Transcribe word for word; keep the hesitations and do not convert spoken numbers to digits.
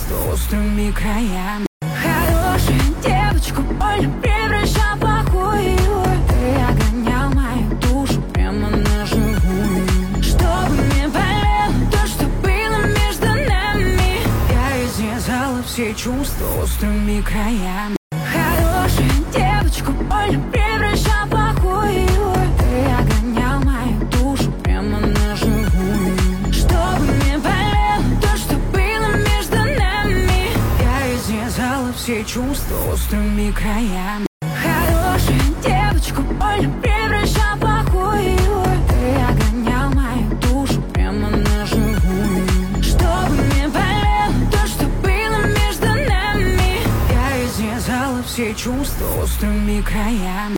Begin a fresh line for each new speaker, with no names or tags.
чувства острыми краями. Хорошую девочку больно превращал в плохую. Ты огонял мою душу прямо на живую. Чтобы не болело то, что было между нами, я изрезала все чувства острыми краями. Хорошую девочку больно превращал в плохую. Ты огонял мою душу прямо на живую. Чтобы не болело то, что было между нами, я изрезала все чувства острыми краями. Хорошую девочку больно превращал в плохую. Ты огонял мою душу прямо на живую. Чтобы не болело то, что было между нами, я изрезала все чувства острыми краями.